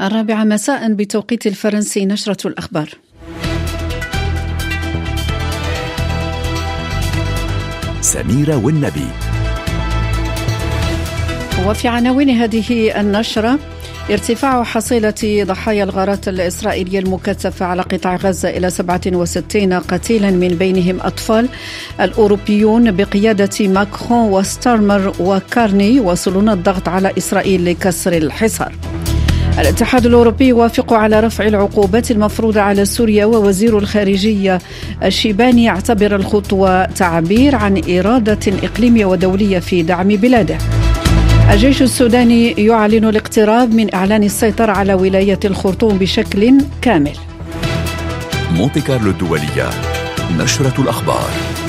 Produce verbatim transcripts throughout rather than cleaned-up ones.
الرابعة مساء بتوقيت الفرنسي، نشرة الأخبار. سميرة والنبي. وفي عناوين هذه النشرة: ارتفاع حصيلة ضحايا الغارات الإسرائيلية المكثفة على قطاع غزة إلى سبعة وستين قتيلا من بينهم أطفال. الأوروبيون بقيادة ماكرون وستارمر وكارني يواصلون الضغط على إسرائيل لكسر الحصار. الاتحاد الأوروبي يوافق على رفع العقوبات المفروضة على سوريا، ووزير الخارجية الشيباني يعتبر الخطوة تعبير عن إرادة إقليمية ودولية في دعم بلاده. الجيش السوداني يعلن الاقتراب من إعلان السيطرة على ولاية الخرطوم بشكل كامل. مونتي كارلو الدولية، نشرة الأخبار.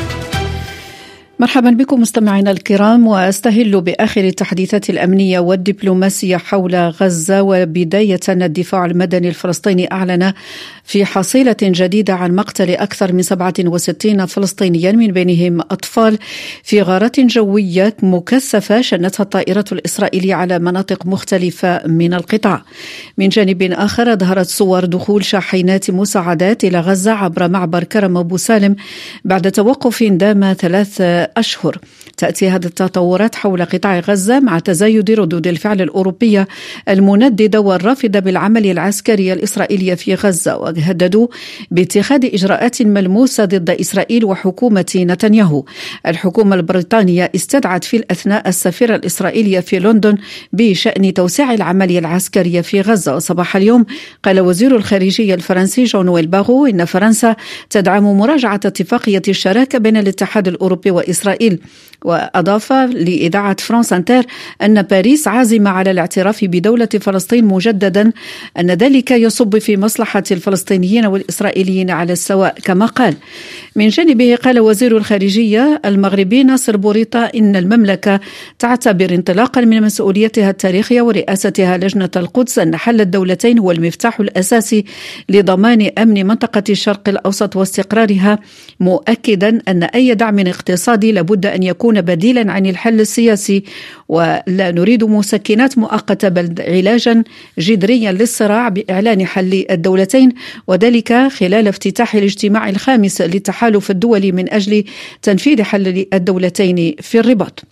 مرحبا بكم مستمعينا الكرام، واستهل بآخر التحديثات الأمنية والدبلوماسية حول غزة. وبداية الدفاع المدني الفلسطيني أعلن في حصيلة جديدة عن مقتل أكثر من سبعة وستين فلسطينيا من بينهم أطفال في غارات جوية مكثفة شنتها الطائرة الإسرائيلية على مناطق مختلفة من القطاع. من جانب آخر ظهرت صور دخول شاحنات مساعدات إلى غزة عبر معبر كرم أبو سالم بعد توقف دام ثلاث أشهر. تأتي هذه التطورات حول قطاع غزة مع تزايد ردود الفعل الأوروبية المنددة والرافضة بالعمل العسكري الإسرائيلي في غزة، وهددوا باتخاذ إجراءات ملموسة ضد إسرائيل وحكومة نتنياهو. الحكومة البريطانية استدعت في الأثناء السفير الإسرائيلي في لندن بشأن توسيع العملية العسكرية في غزة. وصباح اليوم قال وزير الخارجية الفرنسي جون نويل باغو إن فرنسا تدعم مراجعة اتفاقية الشراكة بين الاتحاد الأوروبي وإسرائيل. وأضاف لإذاعة فرانس انتر أن باريس عازمة على الاعتراف بدولة فلسطين، مجددا أن ذلك يصب في مصلحة الفلسطينيين والإسرائيليين على السواء. كما قال من جانبه قال وزير الخارجية المغربي ناصر بوريطة إن المملكة تعتبر انطلاقا من مسؤوليتها التاريخية ورئاستها لجنة القدس أن حل الدولتين هو المفتاح الأساسي لضمان أمن منطقة الشرق الأوسط واستقرارها، مؤكدا أن أي دعم اقتصادي لابد أن يكون بديلا عن الحل السياسي، ولا نريد مسكنات مؤقتة بل علاجا جذريا للصراع بإعلان حل الدولتين، وذلك خلال افتتاح الاجتماع الخامس للتحالف الدولي من أجل تنفيذ حل الدولتين في الرباط.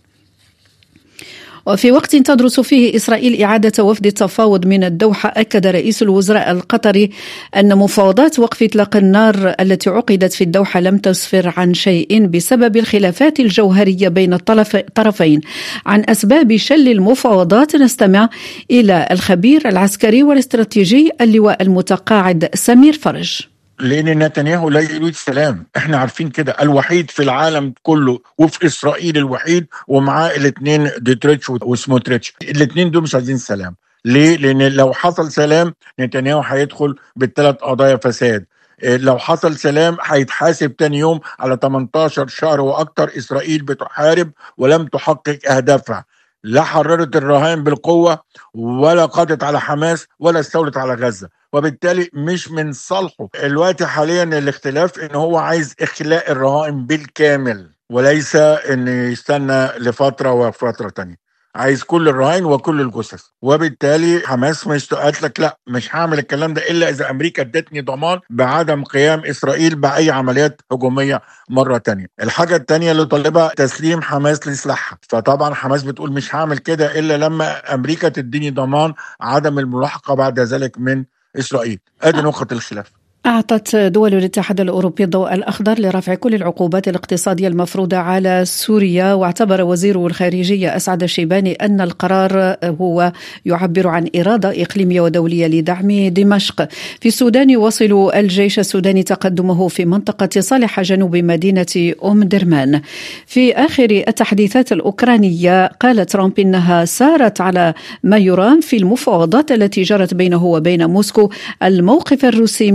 وفي وقت تدرس فيه إسرائيل إعادة وفد التفاوض من الدوحة، أكد رئيس الوزراء القطري أن مفاوضات وقف إطلاق النار التي عقدت في الدوحة لم تسفر عن شيء بسبب الخلافات الجوهرية بين الطرفين. عن أسباب شل المفاوضات نستمع إلى الخبير العسكري والاستراتيجي اللواء المتقاعد سمير فرج. لأن نتنياهو لا يريد سلام، احنا عارفين كده، الوحيد في العالم كله وفي إسرائيل الوحيد، ومعاه الاثنين ديتريتش وسموتريتش، الاثنين دول مش عايزين سلام. ليه؟ لأن لو حصل سلام نتنياهو هيدخل بالثلاث قضايا فساد. لو حصل سلام هيتحاسب تاني يوم على ثمانية عشر شهر وأكتر إسرائيل بتحارب ولم تحقق أهدافها، لا حررت الرهائن بالقوة ولا قضت على حماس ولا استولت على غزة، وبالتالي مش من صالحه. الوقت حاليا الاختلاف ان هو عايز اخلاء الرهائن بالكامل، وليس ان يستنى لفترة وفترة تانية، عايز كل الرهائن وكل الجثث. وبالتالي حماس مش قالت لك لا مش هعمل الكلام ده الا اذا امريكا ادتني ضمان بعدم قيام اسرائيل باي عمليات هجوميه مره تانية. الحاجه التانية اللي طالبها تسليم حماس لسلاحها، فطبعا حماس بتقول مش هعمل كده الا لما امريكا تديني ضمان عدم الملاحقه بعد ذلك من اسرائيل. ادي نقطه الخلاف. أعطت دول الاتحاد الأوروبي الضوء الأخضر لرفع كل العقوبات الاقتصادية المفروضة على سوريا، واعتبر وزير الخارجية أسعد الشيباني أن القرار هو يعبر عن إرادة إقليمية ودولية لدعم دمشق. في السودان يواصل الجيش السوداني تقدمه في منطقة صالح جنوب مدينة أم درمان. في آخر التحديثات الأوكرانية قال ترامب إنها سارت على ما يرام في المفاوضات التي جرت بينه وبين موسكو. الموقف الروسي من موسكو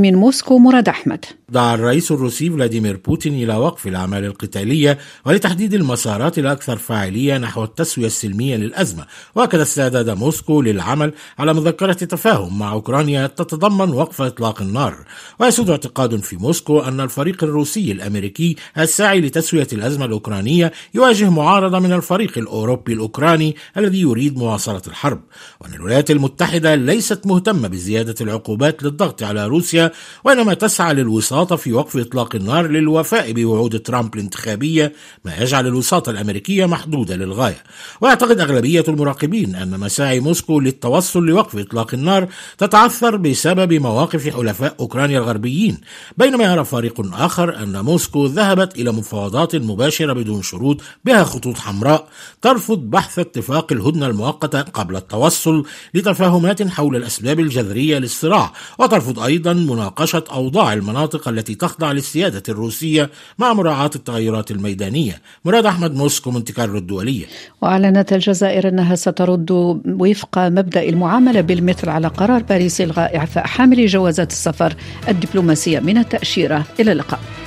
موسكو. مراد أحمد. دعا الرئيس الروسي فلاديمير بوتين إلى وقف الأعمال القتالية ولتحديد المسارات الأكثر فاعلية نحو التسوية السلمية للأزمة، وأكد استعداد موسكو للعمل على مذكرة تفاهم مع أوكرانيا تتضمن وقف إطلاق النار. ويسود اعتقاد في موسكو أن الفريق الروسي الأمريكي الساعي لتسوية الأزمة الأوكرانية يواجه معارضة من الفريق الأوروبي الأوكراني الذي يريد مواصلة الحرب، وأن الولايات المتحدة ليست مهتمة بزيادة العقوبات للضغط على روسيا، وإنما تسعى للوساطة في وقف إطلاق النار للوفاء بوعود ترامب الانتخابية، ما يجعل الوساطة الأمريكية محدودة للغاية. ويعتقد أغلبية المراقبين أن مساعي موسكو للتوصل لوقف إطلاق النار تتعثر بسبب مواقف حلفاء أوكرانيا الغربيين، بينما يرى فريق آخر أن موسكو ذهبت إلى مفاوضات مباشرة بدون شروط بها خطوط حمراء ترفض بحث اتفاق الهدنة المؤقتة قبل التوصل لتفاهمات حول الأسباب الجذرية للصراع، وترفض أيضا مناقشة أوضاع المناطق التي تخضع للسيادة الروسية مع مراعاة التغيرات الميدانية. مراد أحمد، موسكو، مونتي كارلو الدولية. وأعلنت الجزائر أنها سترد وفق مبدأ المعاملة بالمثل على قرار باريس إلغاء إعفاء حاملي جوازات السفر الدبلوماسية من التأشيرة. إلى اللقاء.